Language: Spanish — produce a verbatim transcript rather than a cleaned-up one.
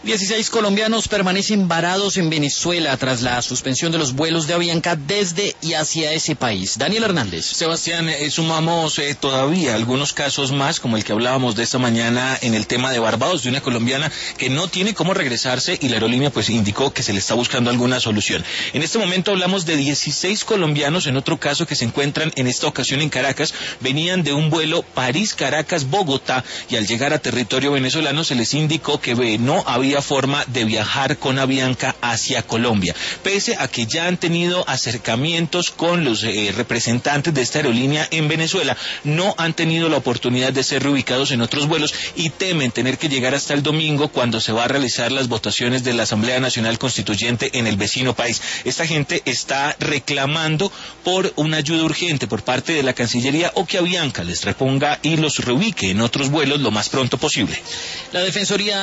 dieciséis colombianos permanecen varados en Venezuela tras la suspensión de los vuelos de Avianca desde y hacia ese país. Daniel Hernández. Sebastián, eh, sumamos eh, todavía algunos casos más, como el que hablábamos de esta mañana en el tema de Barbados, de una colombiana que no tiene cómo regresarse y la aerolínea pues indicó que se le está buscando alguna solución. En este momento hablamos de dieciséis colombianos, en otro caso que se encuentran en esta ocasión en Caracas, venían de un vuelo París-Caracas-Bogotá y al llegar a territorio venezolano se les indicó que eh, no había forma de viajar con Avianca hacia Colombia, pese a que ya han tenido acercamientos con los eh, representantes de esta aerolínea en Venezuela, no han tenido la oportunidad de ser reubicados en otros vuelos y temen tener que llegar hasta el domingo cuando se va a realizar las votaciones de la Asamblea Nacional Constituyente en el vecino país. Esta gente está reclamando por una ayuda urgente por parte de la Cancillería o que Avianca les reponga y los reubique en otros vuelos lo más pronto posible. La Defensoría